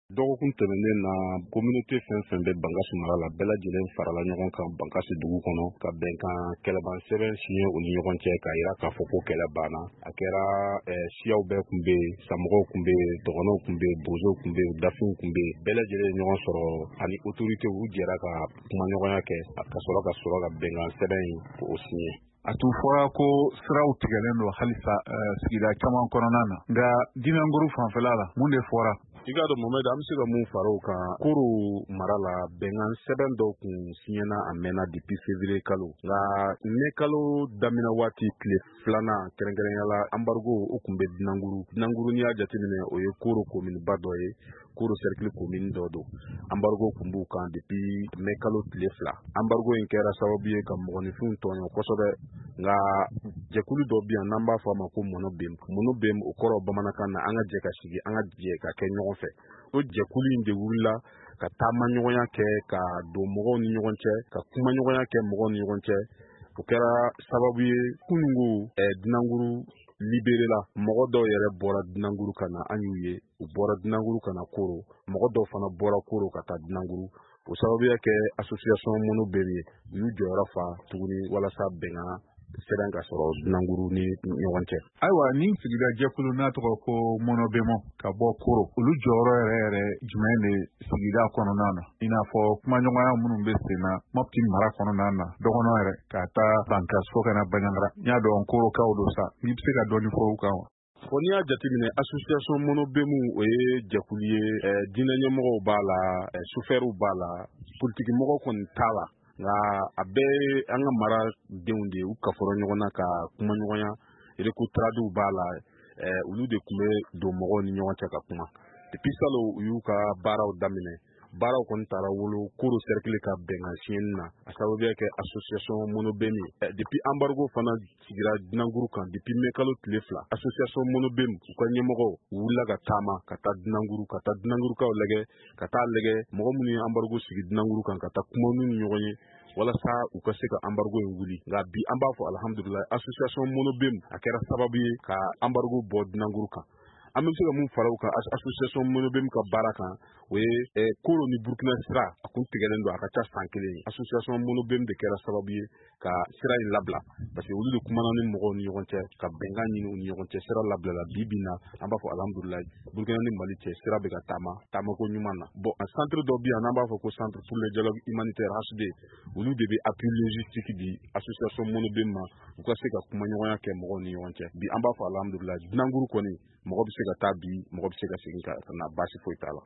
Dɔgɔkun tɛmɛnen na communauté fɛn fɛn bɛ Bangasi mara la bɛɛ lajɛlen farala ɲɔgɔn kan Bangasi dugu kɔnɔ ka bɛnkan kɛlɛban sɛbɛn signé u ni ɲɔgɔn cɛ k'a jira k'a fɔ ko kɛlɛ banna. A kɛra siyaw bɛɛ kun bɛ yen, samɔgɔw kun bɛ yen, dɔgɔnɔw kun bɛ yen, bozow kun bɛ yen, dafinw kun bɛ yen. Bɛɛ lajɛlen ye ɲɔgɔn sɔrɔ ani autorité u jɛra ka kuma ɲɔgɔnya kɛ ka sɔrɔ ka bɛnkan sɛbɛn in k'o signé. A tun fɔra ko siraw tigɛlen don halisa sigida caman kɔnɔna na, nka Dinanguru fanfɛla la mun de fɔra? I k'a dɔn Mohamed, an bɛ se ka mun fara o kan, Koro mara la bɛnkan sɛbɛn dɔw kun signéna a mɛnna depuis février kalo, nka mai kalo daminɛ waati tile filanan kɛrɛnkɛrɛnyala embargo o kun bɛ Dinanguru. Dinanguru n'i y'a jateminɛ o ye Koro commune ba dɔ ye, Koro cercle commune dɔ don. Embargo kun b'u kan depuis mai kalo tile fila. Embargo in kɛra sababu ye ka mɔgɔninfinw tɔɲɔ kosɛbɛ, nka jɛkulu dɔ bi yan n'an b'a fɔ a ma ko Monobem. Monobem o kɔrɔ bamanankan na an ka jɛ ka sigi, an ka jɛ ka kɛ ɲɔgɔn fɛ. O jɛkulu in de wulila ka taama ɲɔgɔnya kɛ, ka don mɔgɔw ni ɲɔgɔn cɛ, ka kuma ɲɔgɔnya kɛ mɔgɔw ni ɲɔgɔn cɛ. O kɛra sababu ye kunungo Dinanguru libéré la. Mɔgɔ dɔw yɛrɛ bɔra Dinanguru ka na, an y'u ye. U bɔra Dinanguru ka na Koro. Mɔgɔ dɔw fana bɔra Koro ka taa Dinanguru. O sababuya kɛ association Monobem ye. U y'u jɔyɔrɔ fa tuguni walasa bɛnkan sɛbɛn ka sɔrɔ Dinanguru ni ɲɔgɔn cɛ. Ayiwa, nin sigida jɛkulu n'a tɔgɔ ko Monobem ka bɔ Koro, olu jɔyɔrɔ yɛrɛ jumɛn de sigida kɔnɔna na? I n'a fɔ kumaɲɔgɔnya minnu bɛ sen na Mopti mara kɔnɔna na, dɔgɔnɔ yɛrɛ ka taa Bankas fo ka na Baɲangara. N y'a dɔn Korokaw don sa, n'i bɛ se ka dɔɔni fɔ u kan wa? N'i y'a jateminɛ association Monobem o ye jɛkulu ye, diinɛ ɲɛmɔgɔw b'a la, chauffeurs b'a la, politique mɔgɔw kɔni t'a la. Nka a bɛɛ ye an ka mara denw de ye, u kafɔra ɲɔgɔn na ka kuma ɲɔgɔnya, récoutradéw b'a la, olu de kun bɛ don mɔgɔw ni ɲɔgɔn cɛ ka kuma. Depuis salon u y'u ka baaraw daminɛ. Baaraw kɔni taara wolo Koro cercle ka bɛnkan signé na, a sababuya kɛ association Monobem ye. Depuis embargo fana sigira Dinanguru kan depuis mai kalo tile fila, association Monobem u ka ɲɛmɔgɔw u wulila ka taama ka taa Dinangurukaw lajɛ, ka taa lajɛ mɔgɔ minnu ye embargo sigi Dinanguru kan ka taa kuma n'u ni ɲɔgɔn ye walasa u ka se ka embargo in wuli. Nka bi an b'a fɔ alhamdulilayi, association Monobem a kɛra sababu ye ka embargo bɔ Dinanguru kan. An bɛ se ka mun fara u kan association Monobem ka baara kan, o ye Koro ni Burkina sira a kun tigɛlen don a ka ca san kelen ye. Association Monobem de kɛra sababu ye ka sira in labila, parce que olu de kumana ni mɔgɔw ni ɲɔgɔn cɛ ka bɛnkan ɲini u ni ɲɔgɔn cɛ. Sira labilala bi bi na an b'a fɔ alhamdulilayi, Burkina ni Mali cɛ sira bɛ ka taamako ɲuman na. Bon un centre dɔ bi yan n'an b'a fɔ ko centre pour le dialogue humanitaire HD, olu de bɛ appui logistique di association Monobem ma u ka se ka kuma ɲɔgɔnya kɛ mɔgɔw ni ɲɔgɔn cɛ. Bi an b'a fɔ alhamdulilayi, Dinanguru kɔni mɔgɔ bɛ se ka taa bi, mɔgɔ bɛ se ka segin ka na, baasi foyi t'a la.